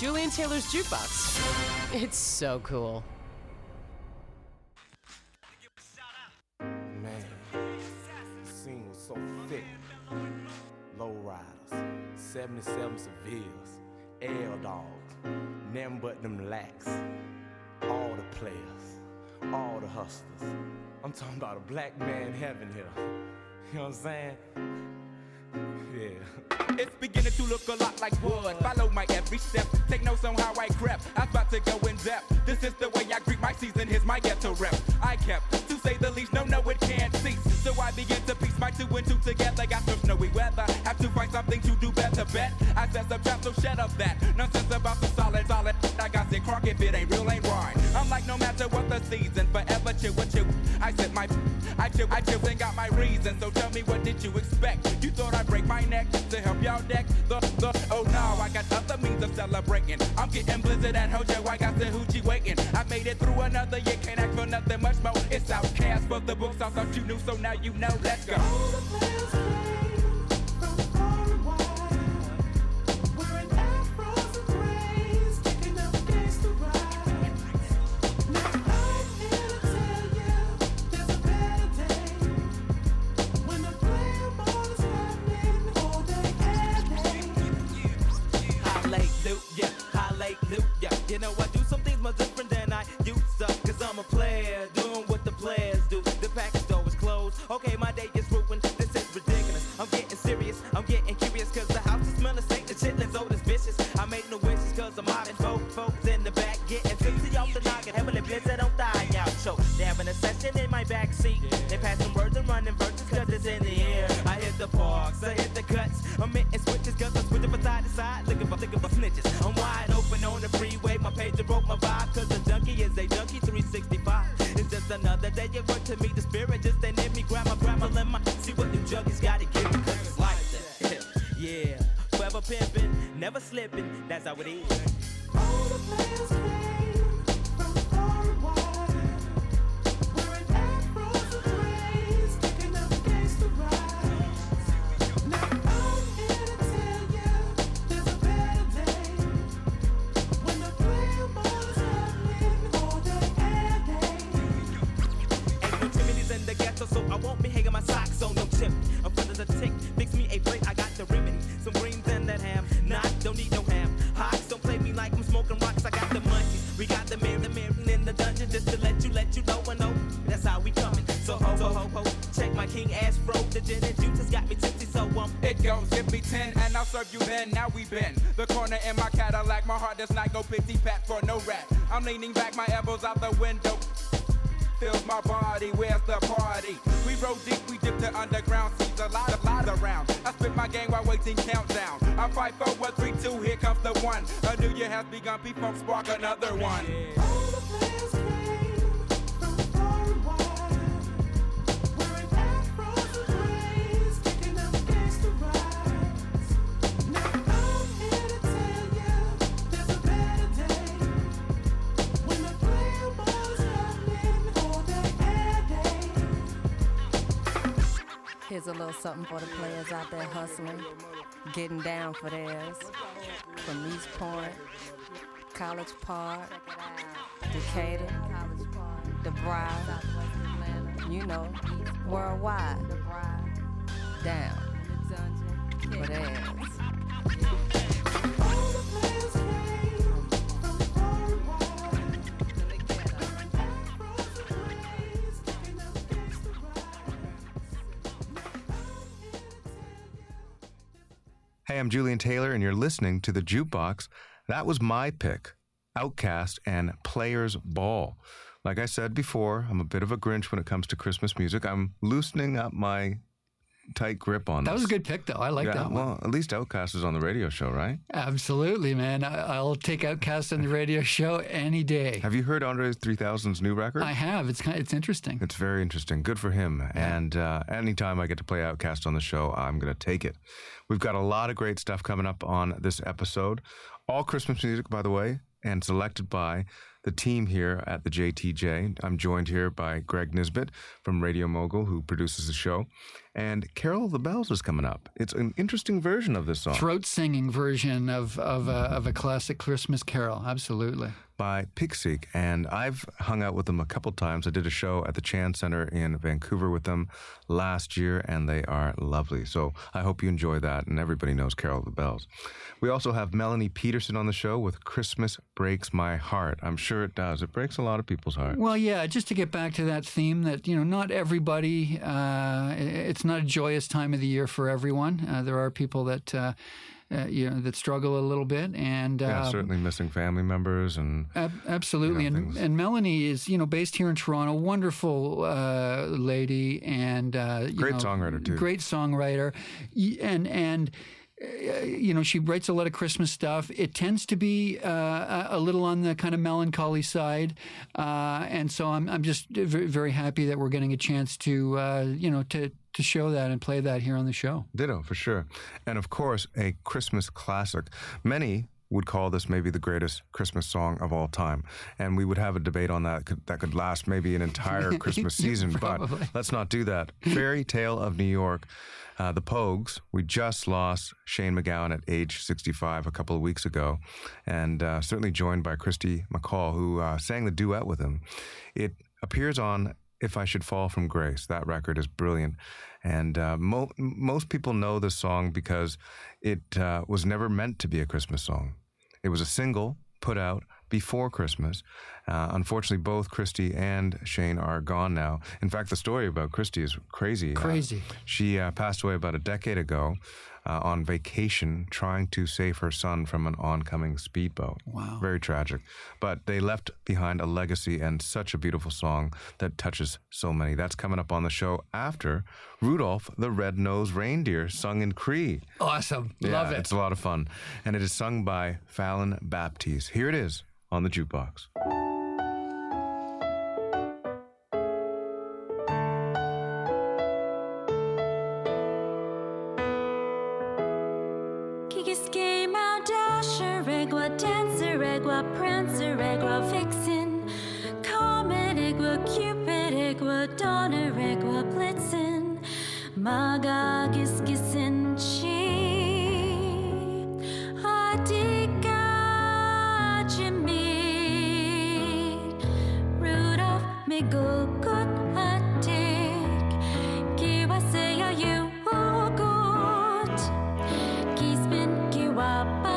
Julian Taylor's Jukebox. It's so cool. Man, the scene was so thick. Lowriders, 77 Sevilles, L-Dogs, nothing but them lax. All the players, all the hustlers. I'm talking about a black man heaven here. You know what I'm saying? Yeah. It's beginning to look a lot like wood. Follow my every step. Take notes on how I crept. I'm about to go in depth. This is the way I greet my season. Here's my ghetto rep. I kept, to say the least, no, it can't cease. So I begin to piece my 2 and 2 together. Got some snowy weather. Have to find something to do better. Bet I set some trap, so shut up that nonsense about the solid. I got sick crock if it ain't real, ain't right. I'm like no matter what the season, forever chill with you. I said I chill and got my reason. So tell me, what did you expect? You thought I'd break my neck to help y'all deck oh no, I got other means of celebrating. I'm getting blizzard at Hojo, I got the hoochie waiting. I made it through another year, can't ask for nothing much more. It's Outcast for the books, I thought you knew, so now you know. Let's go. All the players came from far and wide, wearing afros and grays, kicking up against the rise. Now I'm here to tell you, there's a better day, when the player ball is happening all day and Hallelujah, hallelujah. You know I do some things much different than I used to, cause I'm a player, doing what the players do. The package door is closed, okay, my day is ruined. This is ridiculous, I'm getting serious, I'm getting curious, cause the house is smelling steak, the chitlins old as vicious. I make no wishes cause I'm mobbing folks in the back, getting tipsy off the noggin, heavily blizzard on thigh out show. They having a session in my backseat, they passing words and running verses cause it's in the air. I hit the parks, I hit the cuts, I'm hitting switches cause I'm switching from side to side, looking for snitches. I'm wide open on the freeway, my pager broke my vibe, cause the junkie is a junkie 365. It's just another day at work to meet the spirit, just ain't in me, grab my lemon, see what them junkies gotta give me, cause it's like that. Yeah, forever pimping, never slipping, that's how it is. all the players came from far and wide, wearing afros and grays, kicking up against the rise. Now I'm here to tell you, there's a better day, when the player ball is happening all day and Ain't no chimneys in the ghetto, so I won't be hanging my socks on no chimney. I'm full of the tick, fix me a plate, I got the remedy. Some greens and that ham, don't need no ham. Hawks, don't play me like I'm smoking rocks, I got the munchies. We got the mirror in the dungeon, just to let you know and know. That's how we coming. So ho, check my king ass fro. The gin and juice has got me tipsy, so It goes, give me 10 and I'll serve you then. Now we been the corner in my Cadillac. My heart does not go pity pat for no rat. I'm leaning back, my elbows out the window. Fills my body, where's the party? We roll deep, we dip to underground, sees a lot around. I spit my game while waiting countdown. I'm 5, 4, 1, 3, 2, here comes the one. A new year has begun, people spark another one. all the players came from far and wide, wearing afros and grays, kicking up against the rise. Now I'm here to tell you, there's a better day, when the player ball is happening all day and Here's a little something for the players out there hustling, getting down for theirs. From East Point, College Park, Decatur, DeBry, you know, worldwide. Down for theirs. all the players came from far and wide, wearing afros and grays, kicking up against the rise. Now I'm here to tell you. Hey, I'm Julian Taylor, and you're listening to The Jukebox. That was my pick, Outkast and Players Ball. Like I said before, I'm a bit of a Grinch when it comes to Christmas music. I'm loosening up my tight grip on That this. was a good pick, though. I like that one. Well, at least Outkast is on the radio show, right? Absolutely, man. I'll take Outkast on the radio show any day. Have you heard Andre 3000's new record? I have. It's interesting. It's very interesting. Good for him. And anytime I get to play Outkast on the show, I'm going to take it. We've got a lot of great stuff coming up on this episode. All Christmas music, by the way. and selected by the team here at the JTJ. I'm joined here by Greg Nisbet from Radio Mogul, who produces the show. And Carol of the Bells is coming up. It's an interesting version of this song. Throat singing version of a classic Christmas carol. Absolutely. By Pigseek, and I've hung out with them a couple times. I did a show at the Chan Center in Vancouver with them last year, and they are lovely. So I hope you enjoy that, and everybody knows Carol of the Bells. We also have Melanie Peterson on the show with Christmas Breaks My Heart. I'm sure it does. It breaks a lot of people's hearts. Well, yeah, just to get back to that theme that, not everybody, it's not a joyous time of the year for everyone. There are people that... that struggle a little bit, and certainly missing family members and absolutely. And Melanie is based here in Toronto, wonderful lady, and great songwriter too. Great songwriter, and. She writes a lot of Christmas stuff. It tends to be a little on the kind of melancholy side, and so I'm just very, very happy that we're getting a chance to to show that and play that here on the show. Ditto, for sure. And of course, a Christmas classic. Many would call this maybe the greatest Christmas song of all time. And we would have a debate on that that could last maybe an entire Christmas season, but let's not do that. Fairy Tale of New York, the Pogues. We just lost Shane MacGowan at age 65 a couple of weeks ago, and certainly joined by Christy McCall, who sang the duet with him. It appears on If I Should Fall From Grace. That record is brilliant. And most people know this song because it was never meant to be a Christmas song. It was a single put out before Christmas. Unfortunately, both Christy and Shane are gone now. In fact, the story about Christy is crazy. Crazy. She passed away about a decade ago on vacation trying to save her son from an oncoming speedboat. Wow. Very tragic. But they left behind a legacy and such a beautiful song that touches so many. That's coming up on the show after Rudolph the Red-Nosed Reindeer, sung in Cree. Awesome. Yeah, Love it. It's a lot of fun. And it is sung by Fallon Baptiste. Here it is on the Jukebox. Prancer, Egwa Vixen, Comet, Egwa Cupid, Egwa Donner, Egwa Blitzen, Maga Gisgissen, Chi, Adika Jimmy, Rudolph, Migukut, Adik, Kiwasaya, you, Good, Kispin, Kiwapa.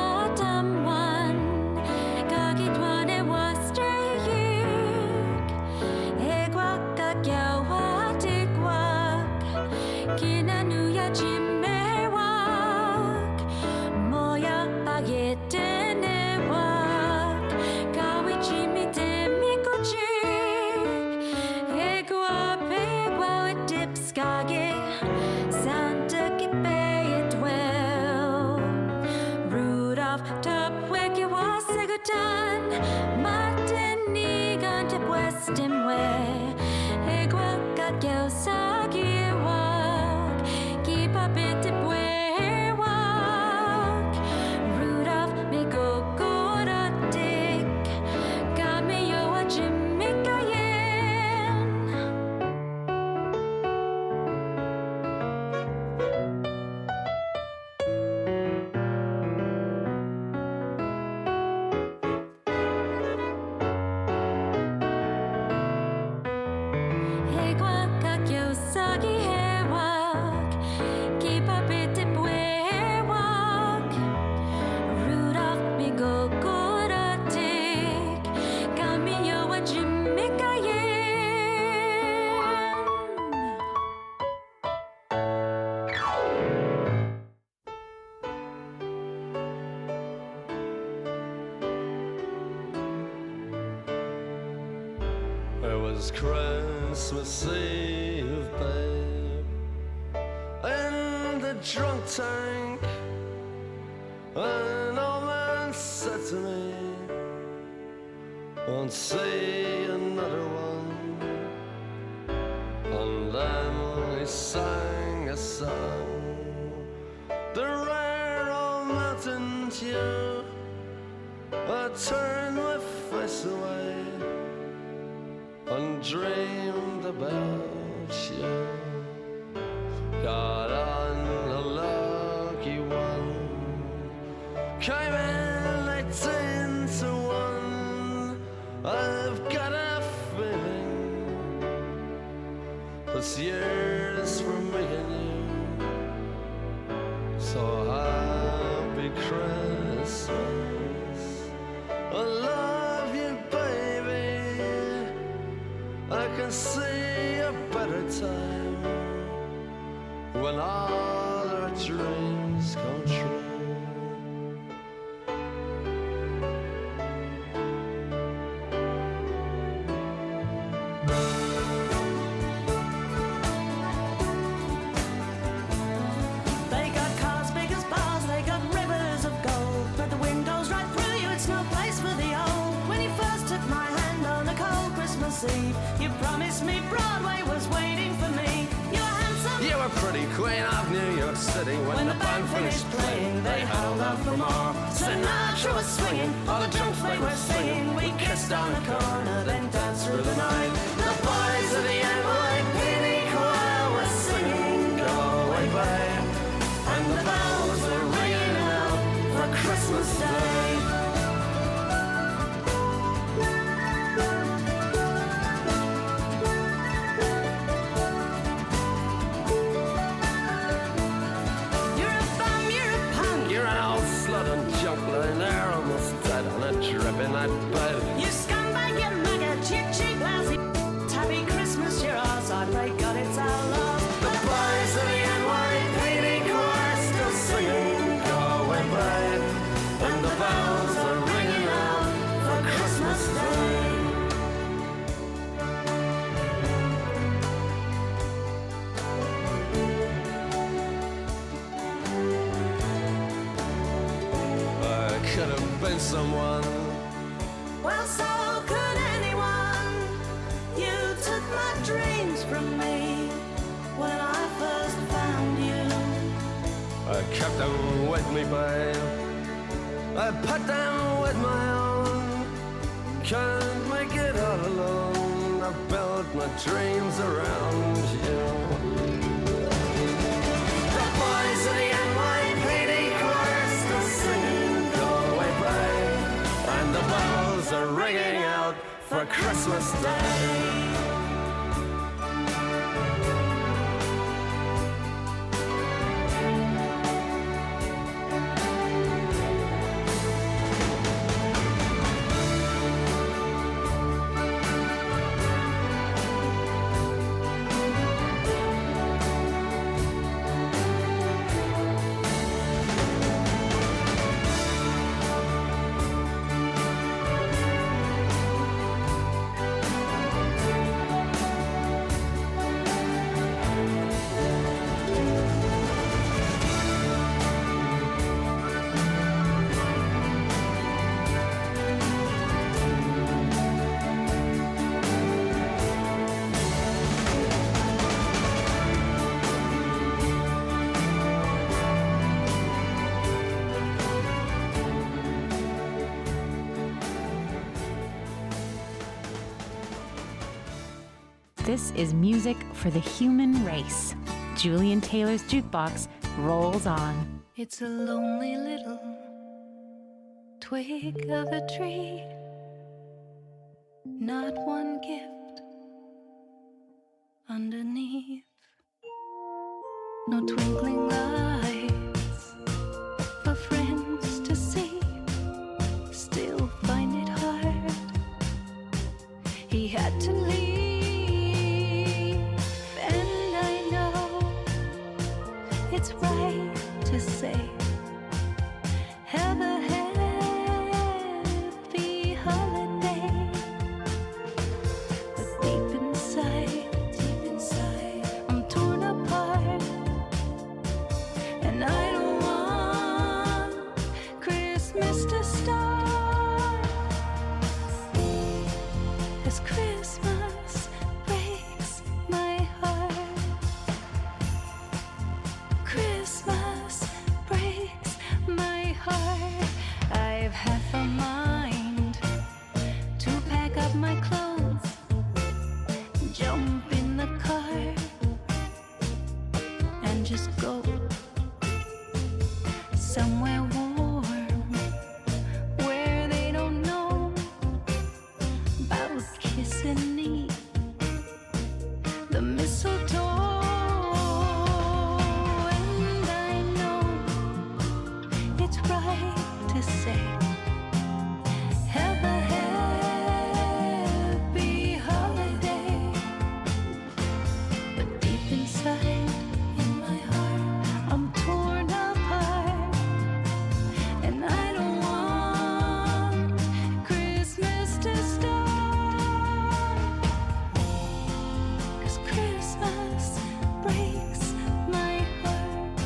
Christmas Eve, babe, in the drunk tank, an old man said to me, won't see another one. And then he sang a song, the rare old mountain tune, I turned my face away and dreamed about you. Got on a lucky one, came in 18 to 1. I've got a feeling it's years for me and you. So happy Christmas, I love you, baby. I can see a better time when all our dreams come true. They got cars big as bars, they got rivers of gold, but the windows right through you, it's no place for the old. When you first took my hand on a cold Christmas Eve, you promised me Broadway was waiting for me. You were handsome, You were pretty queen of New York City. When the band finished playing, they held out for more. Sinatra was swinging, all the jokes they were singing. We kissed on the corner, then danced through the night. The boys of the NYPD choir were singing, "Go away, babe," and the bells were ringing out for Christmas Day. You're a bum, you're a punk. You're an old slut and junk lying there almost dead on a dripping night bed. You scumbag, you maggot, you cheap, lousy. Happy Christmas, you're ours. I pray God it's our last. The boys of the NYPD choir still singing, "Go away, babe," and the bells are ringing out For Christmas Day. I could have been someone. Well, so could anyone. You took my dreams from me when I first found you. I kept them with me, babe. I put them with my own. Can't make it all alone. I built my dreams around you. The boys of the NYPD choir still singing, "Go away, babe," and the bells are ringing out for Christmas Day. This is music for the human race. Julian Taylor's Jukebox rolls on. It's a lonely little twig of a tree, not one gift underneath, no twinkling lights for friends to see. Still find it hard. He had to leave, and I know it's right to say, have a happy holiday. But deep inside, I'm torn apart, and I don't want Christmas to start. 'Cause Christmas breaks my heart. Christmas breaks my heart. I've half a mind to say. Have a happy holiday. But deep inside, in my heart, I'm torn apart. And I don't want Christmas to start. 'Cause Christmas breaks my heart.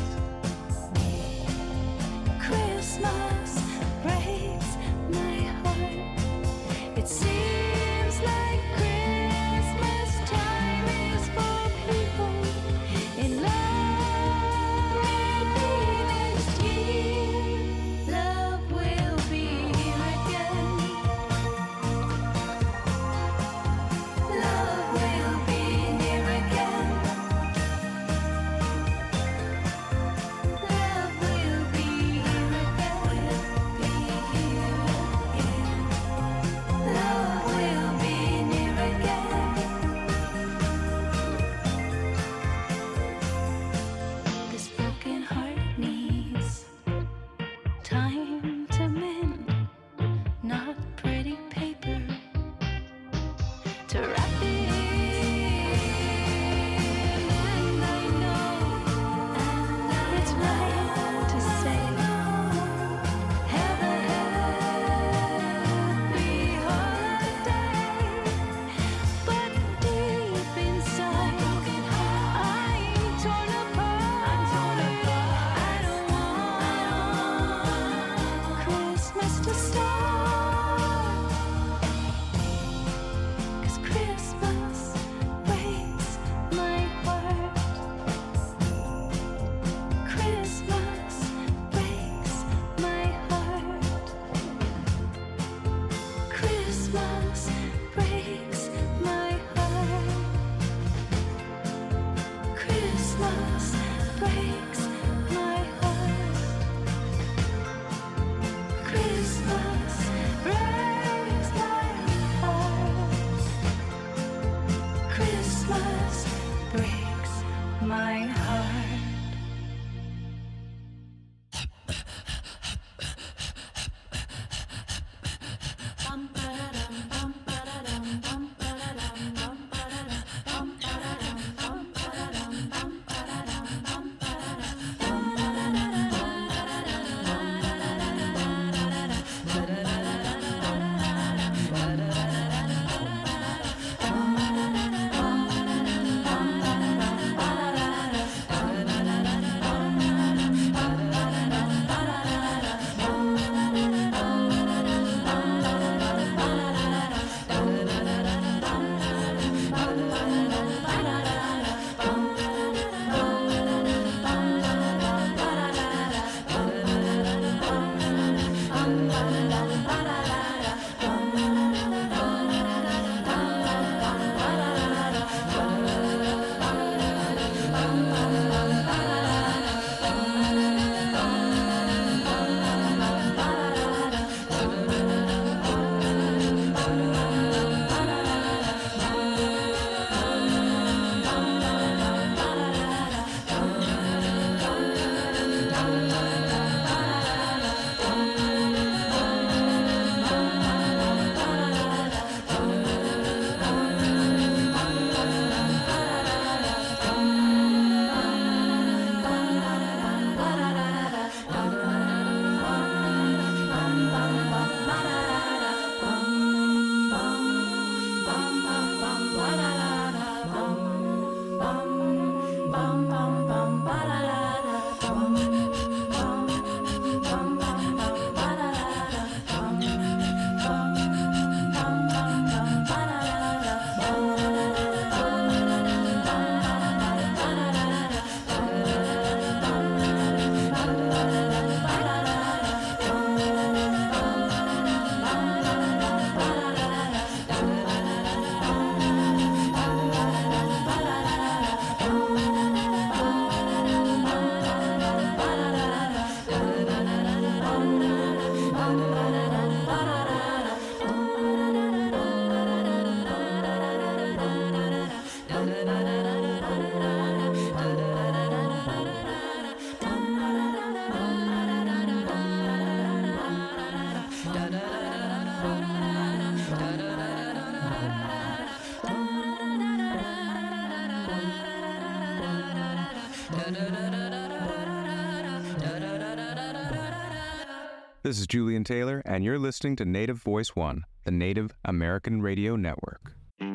Christmas breaks my heart. It seems like Christmas time is for people in love. Maybe next year, love will be here again. Love will be near again. Love will be here again. Love will be near again. This broken heart needs time to mend, not pretty paper to wrap it in. And I know it's right to say, have a happy holiday. But deep inside, I'm torn apart. I don't want Christmas to start. 'Cause Christmas breaks my heart. Christmas breaks my heart. Christmas breaks my heart. Christmas breaks my heart. Christmas breaks my heart. Christmas breaks my heart. This is Julian Taylor, and you're listening to Native Voice One, the Native American Radio Network.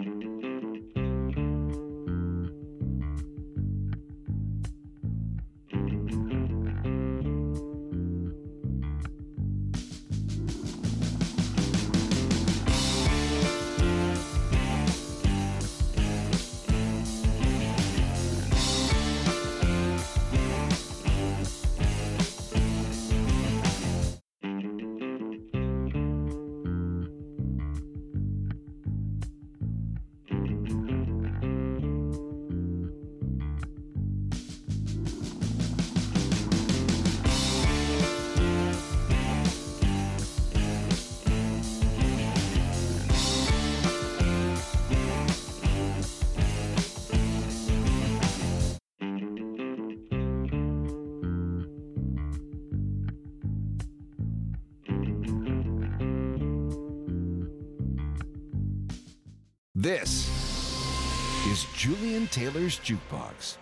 This is Julian Taylor's Jukebox.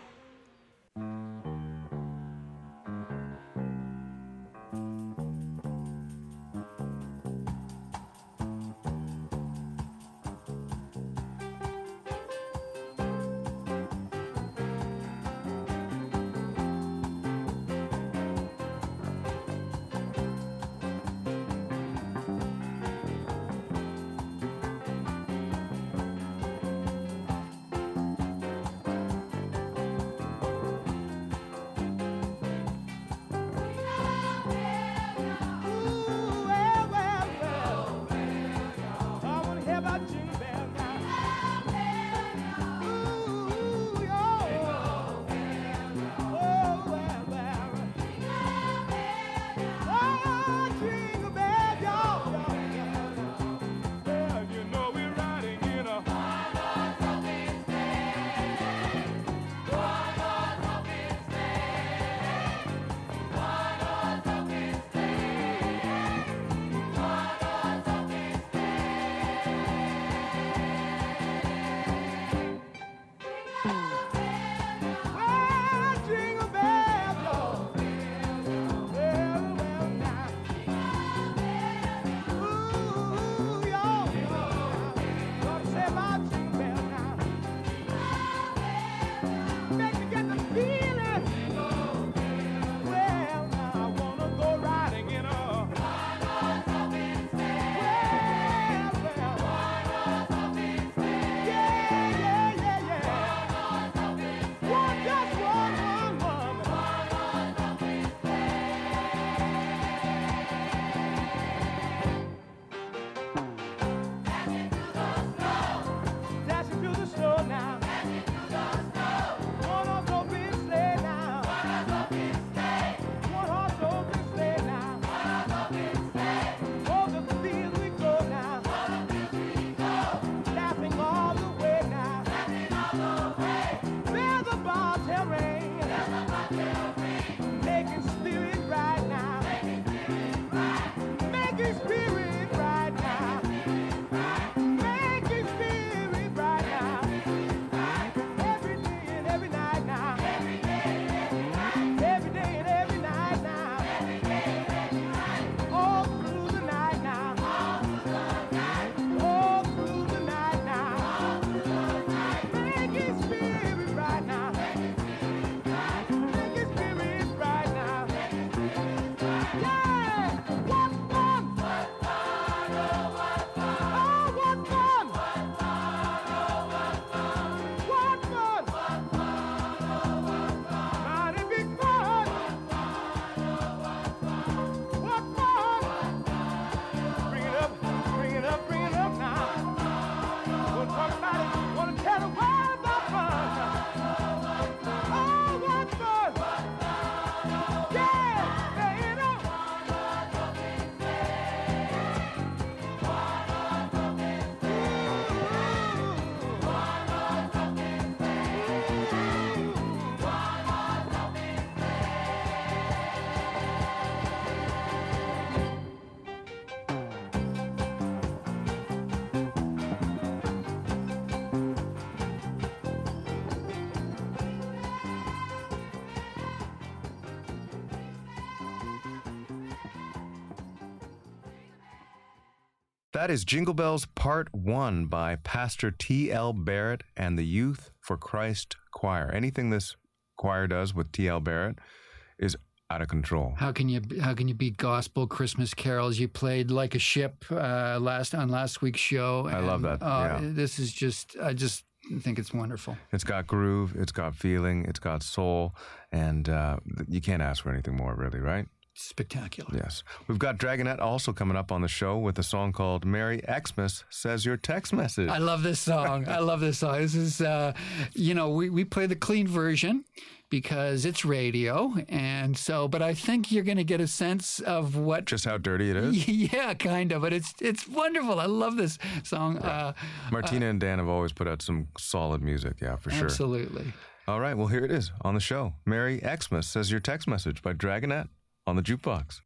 That is Jingle Bells Part 1 by Pastor T.L. Barrett and the Youth for Christ Choir. Anything this choir does with T.L. Barrett is out of control. How can you beat gospel Christmas carols? You played Like a Ship on last week's show. I love that. Yeah. This is I just think it's wonderful. It's got groove, it's got feeling, it's got soul, and you can't ask for anything more, really, right? Spectacular. Yes. We've got Dragonette also coming up on the show with a song called Merry Xmas Says Your Text Message. I love this song. This is, we play the clean version because it's radio. And so, but I think you're going to get a sense of what... Just how dirty it is? Yeah, kind of. But it's wonderful. I love this song. Right. Martina and Dan have always put out some solid music. Yeah, for sure. Absolutely. All right. Well, here it is on the show. Merry Xmas Says Your Text Message by Dragonette on the Jukebox.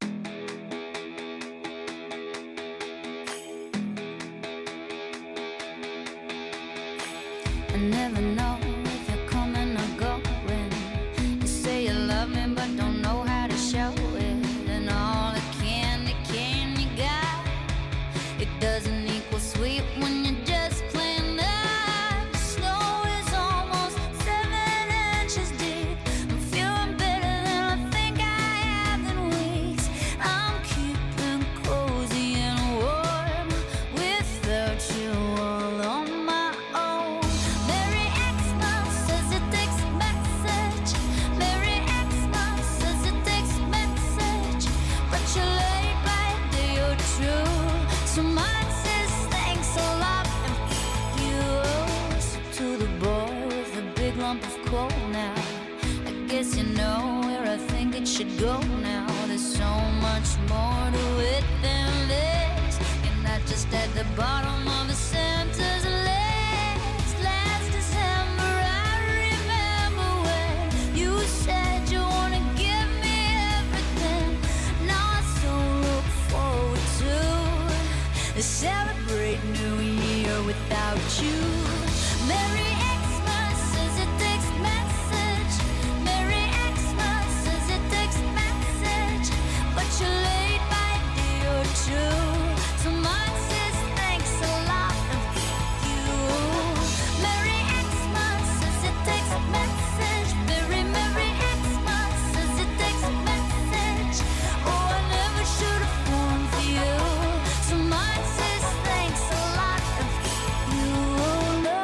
I never know if you're coming or going. You say you love me, but don't know how to show it. And all the candy cane you got, it doesn't equal sweet when you're just plain that. Snow is almost 7 inches deep. I'm feeling better than I think I have in weeks. I'm keeping cozy and warm without you all on my own. Merry Xmas says it takes a message. Merry Xmas says it takes a message. But you're late by a day or two. So mine says thanks a lot and yours to the boy with a big lump of coal now. I guess you know where I think it should go now. There's so much more to it than this. You're not just at the bottom of the Santa's list. Last December I remember when you said you wanna give me everything. Now I so look forward to celebrate New Year without you. Merry Xmas says it takes a message. Merry Xmas says it takes a message. But you're late by a day or two. So mine says thanks a lot and you. Merry Xmas says it takes a message. Merry Xmas says it takes a message. Oh, I never should have fallen for you. So mine says thanks a lot and you. No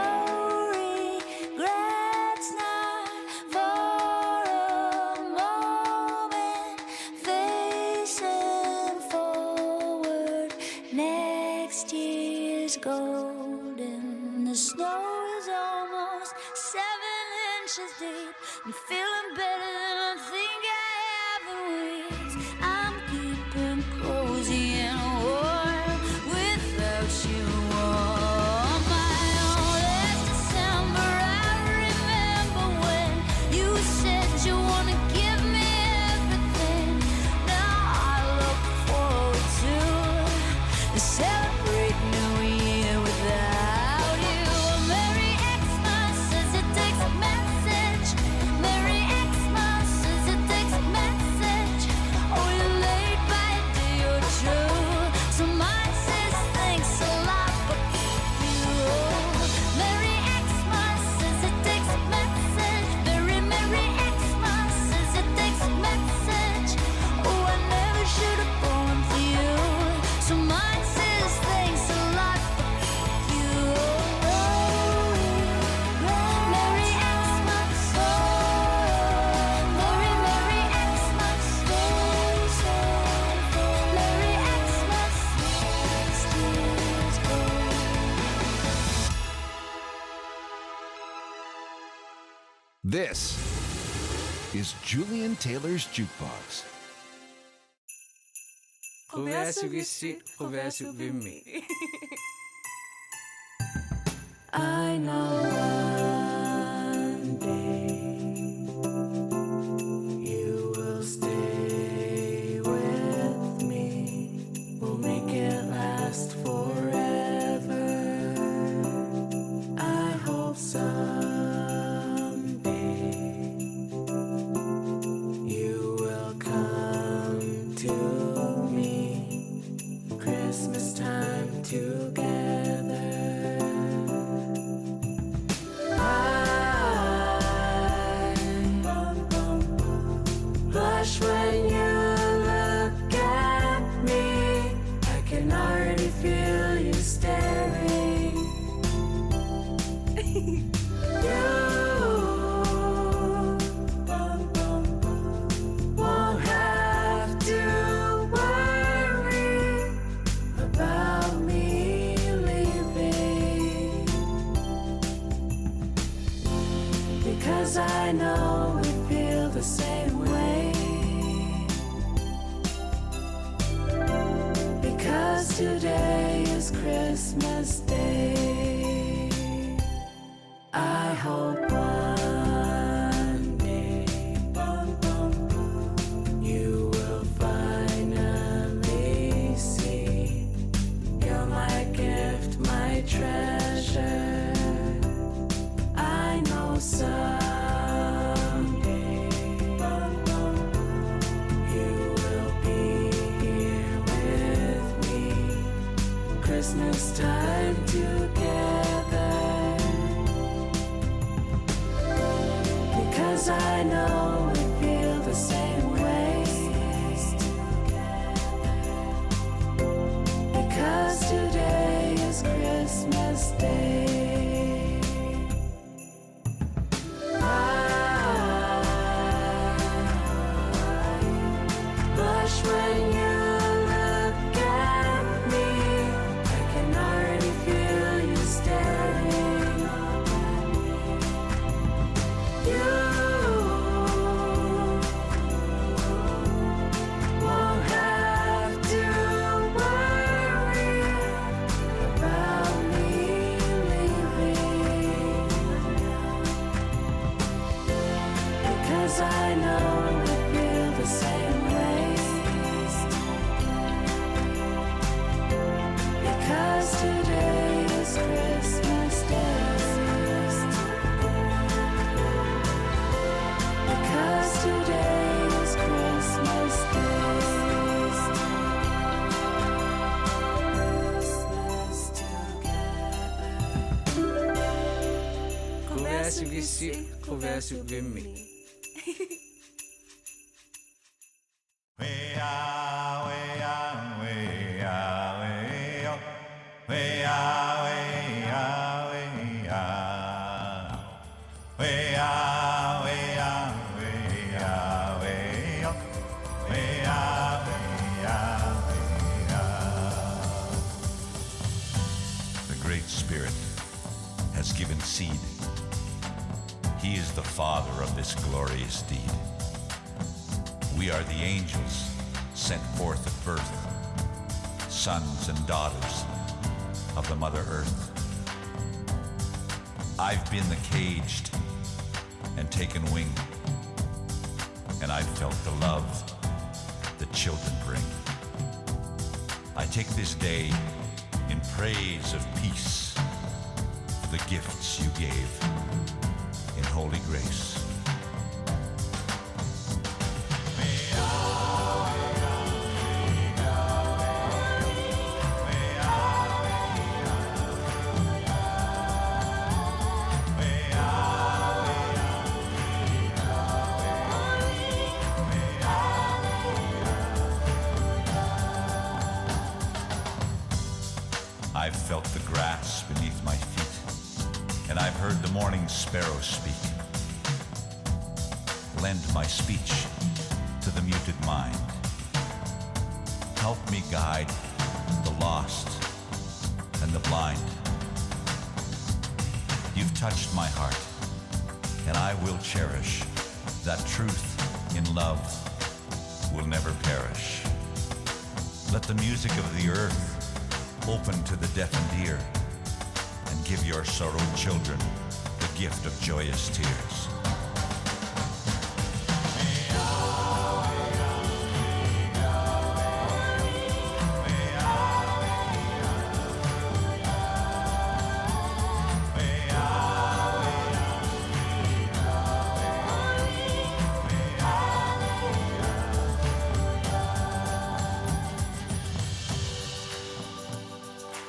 regrets, not for a moment. Facing forward, next year's golden. The snow is almost 7 inches deep. I'm feeling better than I think I have in weeks. I'm keeping cozy and warm without you on my own. Last December I remember when you said you wanna give me everything. Now I look forward to celebrate New Year without you. Merry Xmas says it takes a message. Merry Xmas says it takes a message. Oh, you're late by a day or two. So mine says thanks a lot, but you. Merry Xmas says it takes a message. Merry Xmas says it takes a message. Oh, I never should have fallen for you. So mine says thanks a lot, but you. Merry Xmas, oh, Merry Xmas, Merry Xmas, years go. This is Julian Taylor's Jukebox. Converse with si, converse with me. I know one day you will stay with me. We'll make it last forever. I hope someday you will come to me. Christmas time together. I blush when you look at me. I can already feel you staring. You won't have to worry about me leaving, because I know we feel the same way. Because today is Christmas Day. I hope one day you will finally see you're my gift, my treasure. I know someday you will be here with me, Christmas time together. Because I know we feel the same way. Because today is Christmas Day. I blush when you look at me. I can already feel you staring. You won't have to worry about me leaving, because I know we feel the same way. Because today is Christmas Day. Because today is Christmas Day. Christmas together. Converse com si, converse com me. The Great Spirit has given seed. He is the father of this glorious deed. We are the angels sent forth at birth, sons and daughters of the Mother Earth. I've been the caged and taken wing, and I've felt the love that children bring. I take this day in praise of peace for the gifts you gave in holy grace. I've felt the grass beneath my feet, and I've heard the morning sparrow speak. Lend my speech to the muted mind. Help me guide the lost and the blind. You've touched my heart, and I will cherish that truth in love will never perish. Let the music of the earth open to the deafened ear, and give your sorrowed children the gift of joyous tears.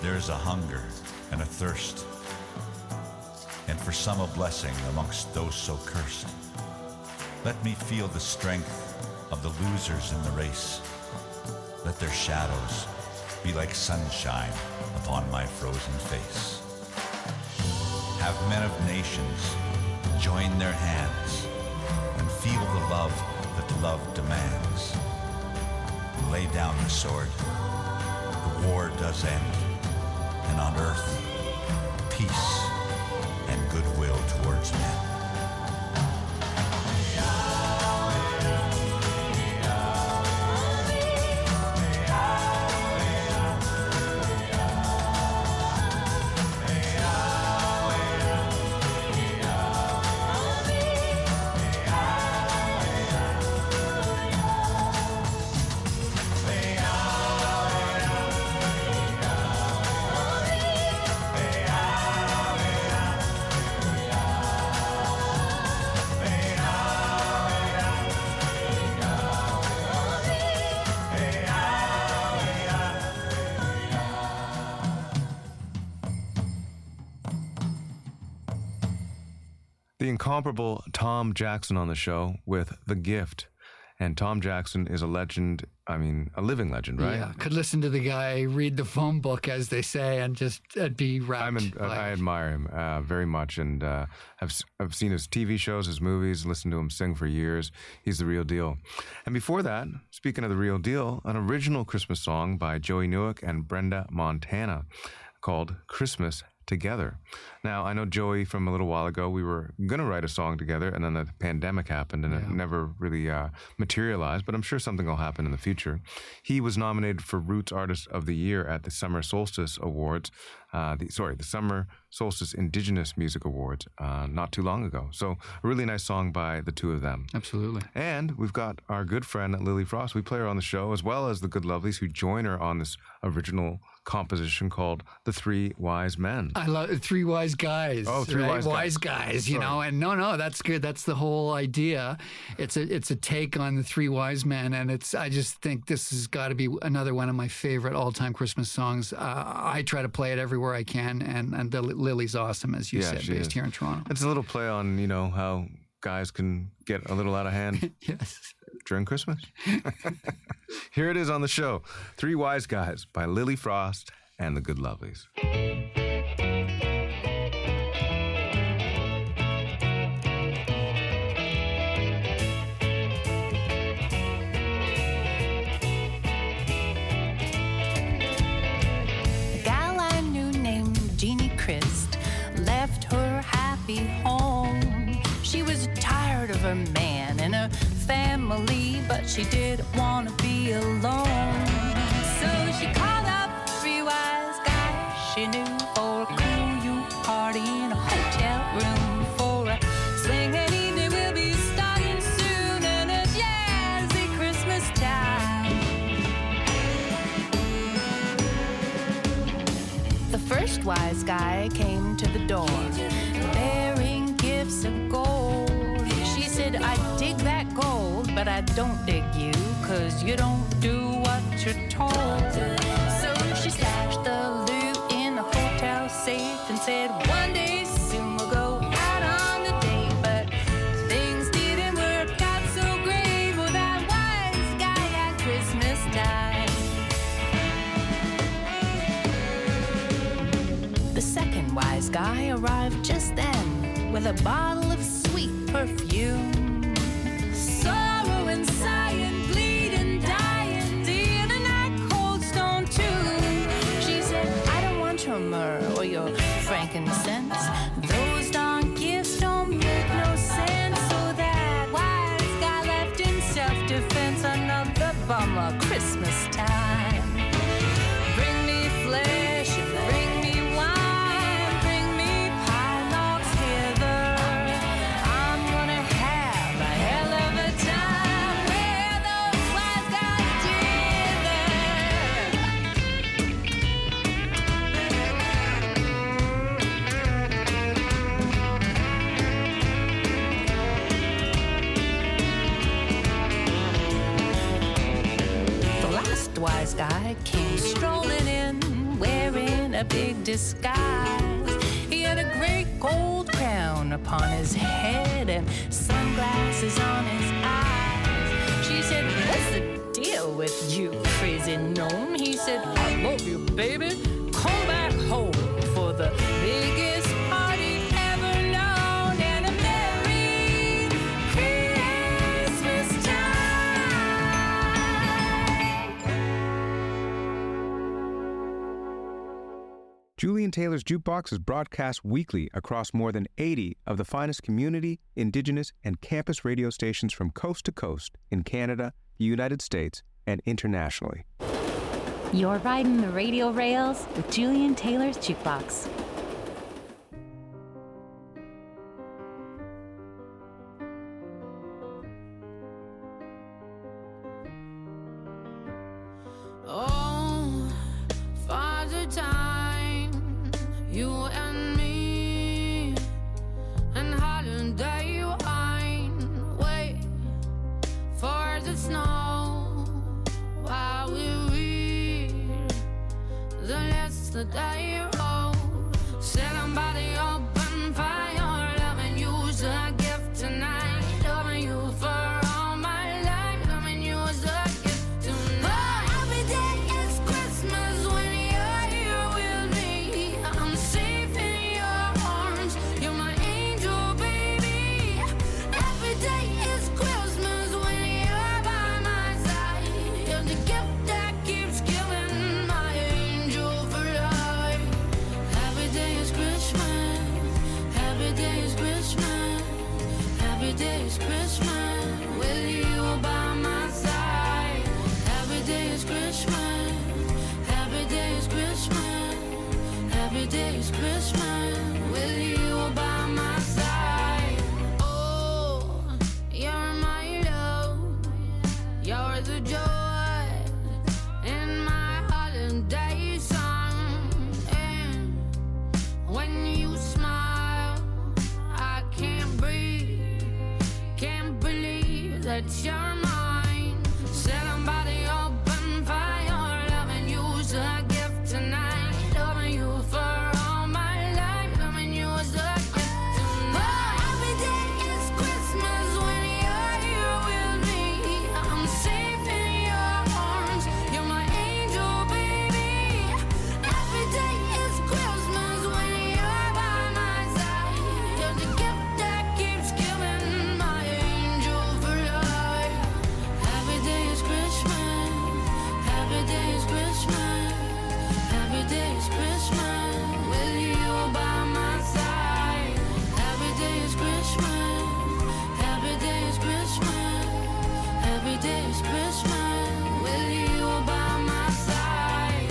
There's a hunger and a thirst, and for some a blessing amongst those so cursed. Let me feel the strength of the losers in the race. Let their shadows be like sunshine upon my frozen face. Have men of nations join their hands and feel the love that love demands. Lay down the sword, the war does end, and on earth, peace and goodwill towards men. The incomparable Tom Jackson on the show with The Gift. And Tom Jackson is a legend, I mean, a living legend, right? Yeah, could listen to the guy read the phone book, as they say, and just be wrapped. I admire him very much, and I've seen his TV shows, his movies, listened to him sing for years. He's the real deal. And before that, speaking of the real deal, an original Christmas song by Joey Newick and Brenda Montana called Christmas Together. Now, I know Joey from a little while ago, we were going to write a song together, and then the pandemic happened, and it never really materialized, but I'm sure something will happen in the future. He was nominated for Roots Artist of the Year at the Summer Solstice Awards, the Summer Solstice Indigenous Music Awards, not too long ago. So a really nice song by the two of them. Absolutely. And we've got our good friend Lily Frost. We play her on the show, as well as the Good Lovelies, who join her on this original composition called The Three Wise Men. I love Three Wise Guys. Oh, Three right? Wise Guys, you know. And no, that's good. That's the whole idea. It's a take on the Three Wise Men, and I just think this has got to be another one of my favorite all-time Christmas songs. I try to play it everywhere I can, and Lily's awesome, as you said, based here in Toronto. It's a little play on, you know, how guys can get a little out of hand. Yes. During Christmas. Here it is on the show. Three Wise Guys by Lily Frost and the Good Lovelies. A gal I knew named Jeannie Christ left her happy home. She was tired of her man and her family, but she didn't want to be alone. So she called up three wise guys she knew for a cool youth party in a hotel room. For a swinging evening we'll be starting soon in a jazzy Christmas time. The first wise guy came to the door bearing gifts of gold. She said, I dig that gold, but I don't dig you, 'cause you don't do what you're told. So she stashed the loot in the hotel safe and said, one day soon we'll go out on a date. But things didn't work out so great for that wise guy at Christmas time. The second wise guy arrived just then with a bottle of sweet perfume. Sorrow and sighing, bleeding, dying, dear in that cold stone tomb. She said, I don't want your myrrh or your frankincense. Those darn gifts don't make no sense. So that wise guy left in self-defense. Another bummer Christmas time. Bring me flesh and bring me wine. Bring me pie logs hither. I'm gonna have a hell of a time where those wise guys dither. a big disguise. He had a great gold crown upon his head and sunglasses on his eyes. She said, "What's the deal with you, crazy gnome?" He said, "I love you, baby. Come back home for the biggest party ever known, and a Merry Christmas time." Julian Taylor's Jukebox is broadcast weekly across more than 80 of the finest community, indigenous, and campus radio stations from coast to coast in Canada, the United States, and internationally. You're riding the radio rails with Julian Taylor's Jukebox. Oh, Father Time, you and me, and holiday wine. Wait for the snow while we read the list that I wrote. Sitting by the open fire, loving you's a gift tonight. Loving you for all my life. Loving you is a gift tonight. Oh, every day is Christmas when you're here with me. I'm safe in your arms. You're my angel, baby. Every day is Christmas when you're by my side. You're the gift that keeps giving, my angel for life. Every day is Christmas. Every day is Christmas. Every day is Christmas with you by my side. Every day is Christmas. Every day is Christmas. Every day is Christmas with you by my side. Oh, you're my love. You're the joy in my holiday song. And when you smile, I can't breathe. Can't believe that you're mine. Sitting by the open fire, loving you's a gift tonight. Loving you for all my life. Loving you is a gift tonight. Oh, every day is Christmas when you're here with me. I'm safe in your arms. You're my angel, baby. Every day is Christmas when you're by my side. You're the gift that keeps giving, my angel for life. Every day is Christmas. Every day is Christmas. Every day is Christmas with you by my side. Every day is Christmas. Every day is Christmas. Every day is Christmas with you by my side.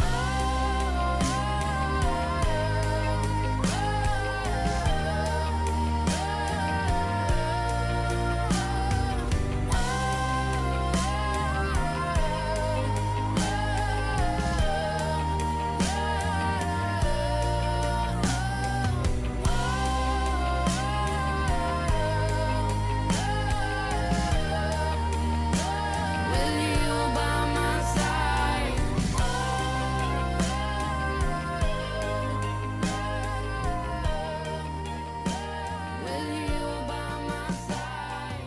With you by my side. With you by my side.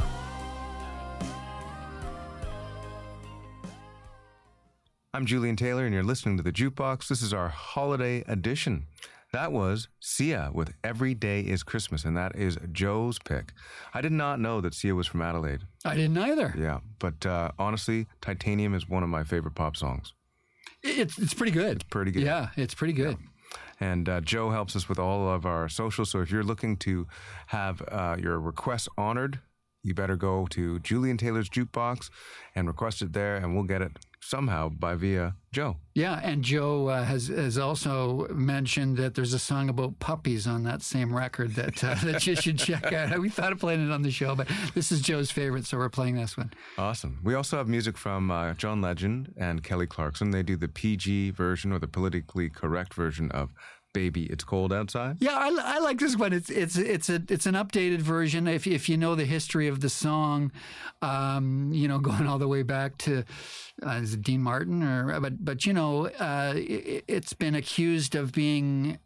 I'm Julian Taylor, and you're listening to The Jukebox. This is our holiday edition. That was Sia with Every Day is Christmas, and that is Joe's pick. I did not know that Sia was from Adelaide. I didn't either. Yeah, but honestly, Titanium is one of my favorite pop songs. It's pretty good. It's pretty good. Yeah, it's pretty good. And Joe helps us with all of our socials. So if you're looking to have your requests honored, you better go to Julian Taylor's Jukebox and request it there, and we'll get it somehow via Joe. Yeah, and Joe has also mentioned that there's a song about puppies on that same record that that you should check out. We thought of playing it on the show, but this is Joe's favorite, so we're playing this one. Awesome. We also have music from John Legend and Kelly Clarkson. They do the PG version, or the politically correct version, of Baby, It's Cold Outside. Yeah, I like this one. It's an updated version. If you know the history of the song, going all the way back to is it Dean Martin but it's been accused of being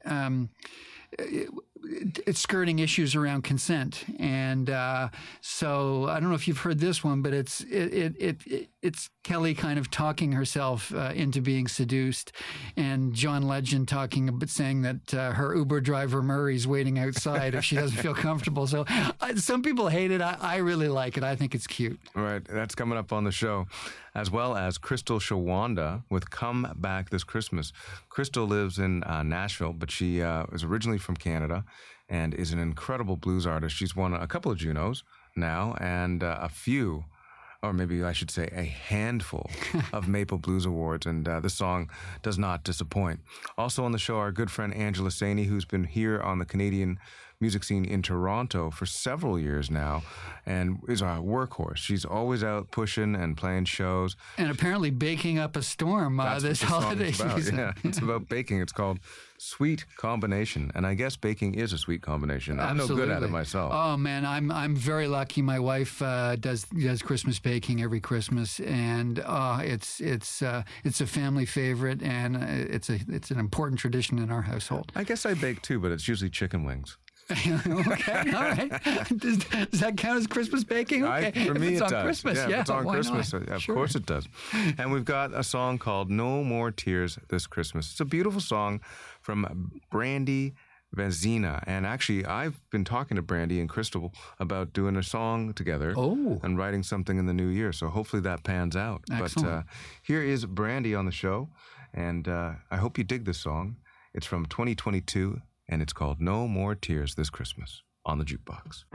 it's skirting issues around consent, and so I don't know if you've heard this one, but it's Kelly kind of talking herself into being seduced, and John Legend saying that her Uber driver Murray's waiting outside if she doesn't feel comfortable. So some people hate it. I really like it. I think it's cute. Right, that's coming up on the show, as well as Crystal Shawanda with Come Back This Christmas. Crystal lives in Nashville, but she is originally from Canada and is an incredible blues artist. She's won a couple of Junos now and a few, or maybe I should say a handful of Maple Blues Awards, and this song does not disappoint. Also on the show, our good friend Angela Saini, who's been here on the Canadian music scene in Toronto for several years now and is a workhorse. She's always out pushing and playing shows. And apparently baking up a storm this holiday season. Yeah, it's about baking. It's called Sweet Combination. And I guess baking is a sweet combination. I'm no good at it myself. Oh, man, I'm very lucky. My wife does Christmas baking every Christmas, and it's a family favorite, and it's an important tradition in our household. I guess I bake too, but it's usually chicken wings. Okay, all right. Does that count as Christmas baking? Okay, for me, if it's it on does. Christmas, yeah, if it's on Christmas, not? Of Sure. course it does. And we've got a song called No More Tears This Christmas. It's a beautiful song from Brandy Vezina. And actually, I've been talking to Brandy and Crystal about doing a song together and writing something in the new year. So hopefully that pans out. Excellent. But here is Brandy on the show. And I hope you dig this song. It's from 2022. And it's called No More Tears This Christmas on the Jukebox.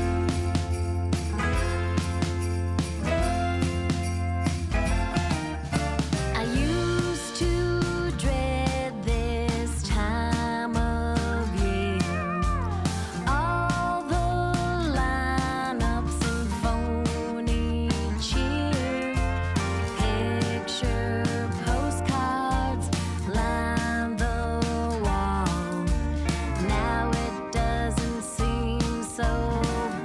I used to dread this time of year. All the lineups and phony cheer. Picture postcards line the wall. Now it doesn't seem so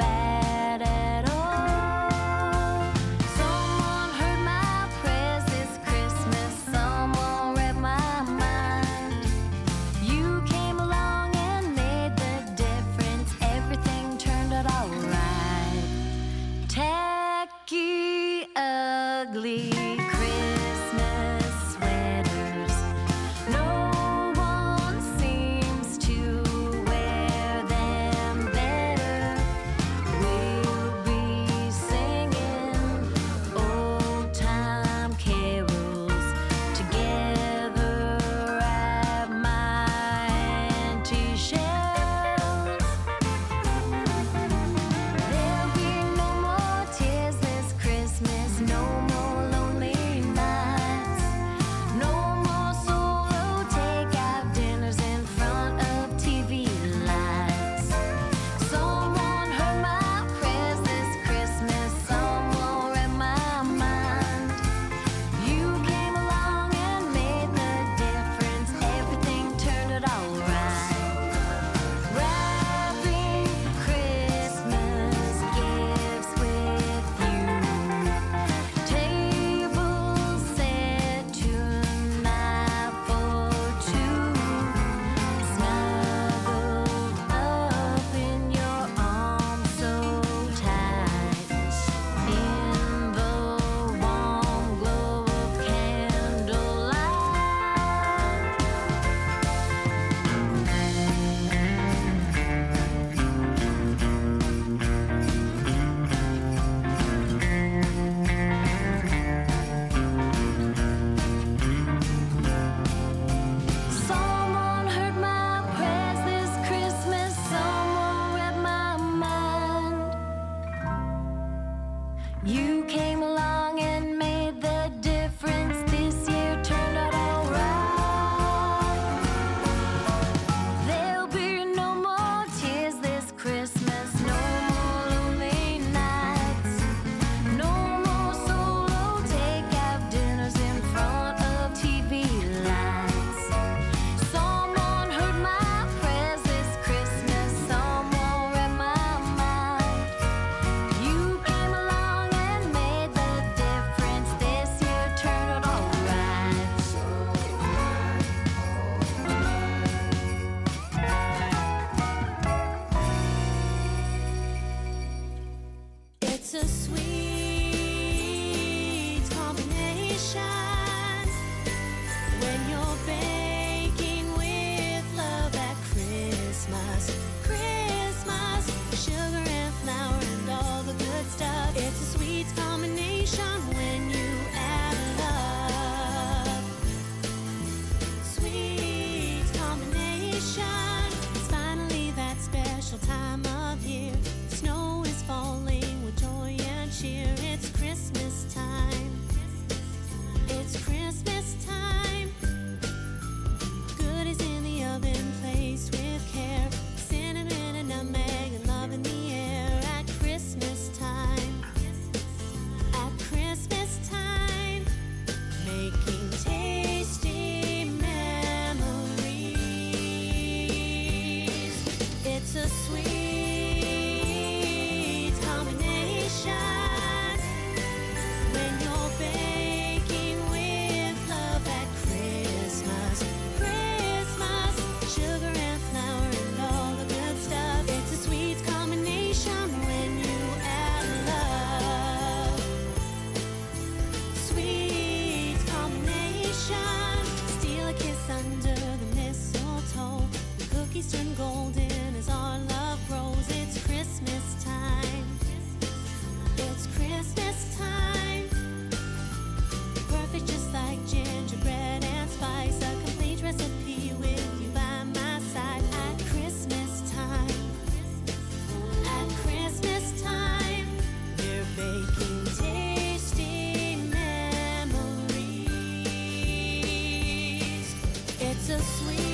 It's a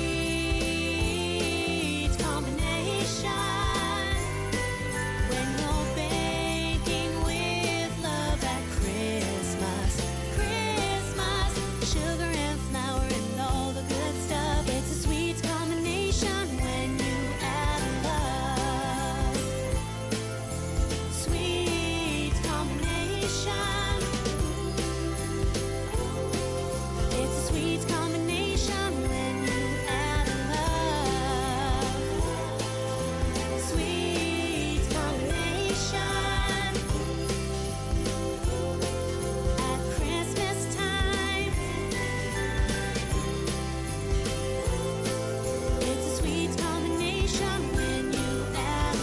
sweet combination when you're baking with love at Christmas. Christmas, sugar and flour and all the good stuff. It's a sweet combination when you add love. Sweet combination. It's a sweet combination when you add love. Sweet combination. At Christmas time, it's a sweet combination when you add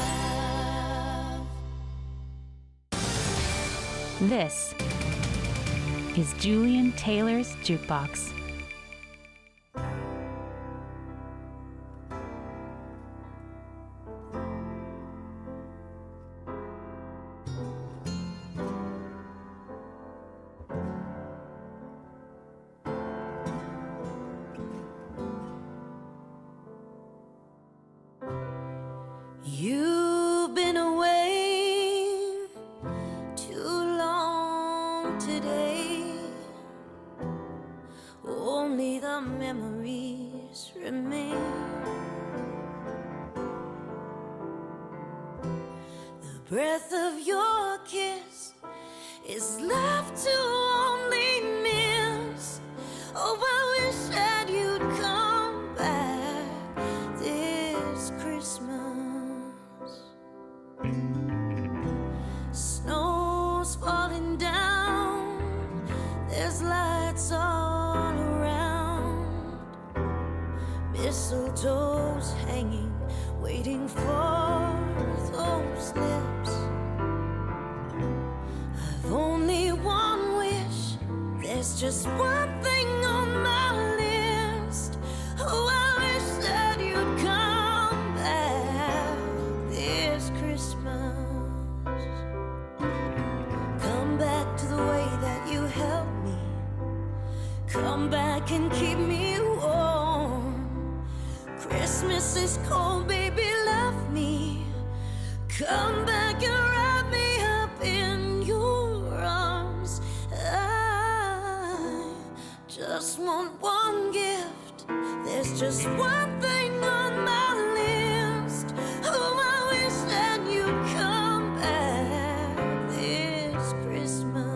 love. This is Julian Taylor's Jukebox. You've been away too long today. Only the memories remain. The breath of your kiss is left to only miss. Oh, I wish that you'd come back this Christmas. Snow's falling down, there's lights all around. Mistletoe's hanging, waiting for those lips. I've only one wish, there's just one thing on my list. Oh, I wish that you'd come back this Christmas. Come back to the way that you held me. Come back and keep me warm. Christmas is cold, baby, love me. Come back and wrap me up in your arms. I just want one gift. There's just one thing on my list. Oh, I wish that you'd come back this Christmas.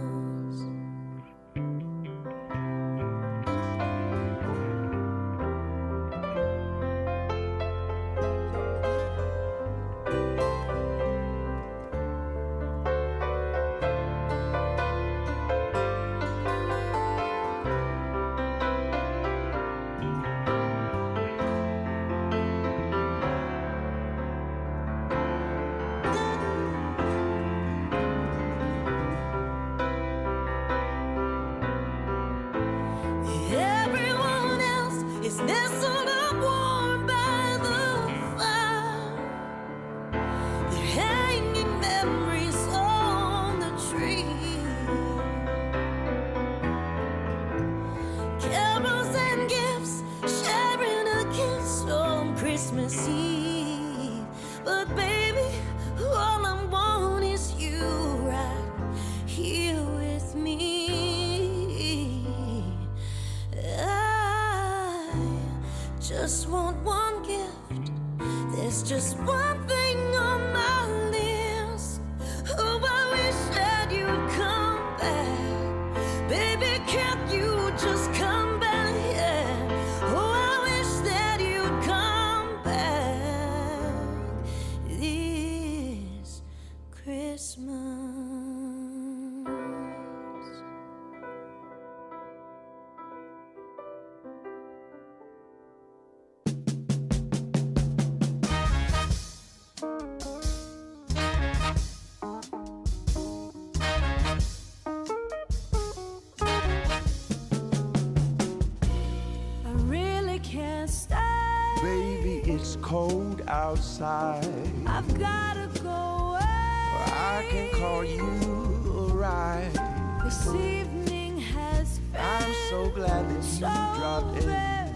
Everyone else is nestled up warm by the fire. They're hanging memories on the tree. Carols and gifts, sharing a kiss on Christmas Eve. But baby, all I want is you right here with me. I just want one gift. There's just one thing on my list. Oh, I wish that you'd come back. Baby, can't you just come back? Yeah. Oh, I wish that you'd come back this Christmas. I really can't stay. Baby, it's cold outside. I've gotta go away. I can call you a ride. This evening has been I'm so glad that you so dropped in. very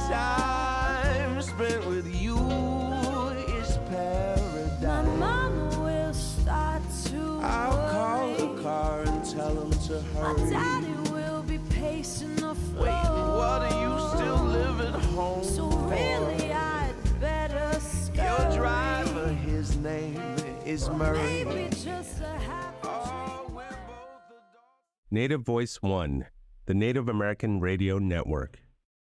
time spent with you is paradise. My mama will start to I'll call worry. the car and tell him to My hurry. daddy will be pacing the floor. Wait, what, are you still living home? So really I'd better scurry. Your driver, his name is Murray. Maybe just a happy Native Voice One, the Native American Radio Network.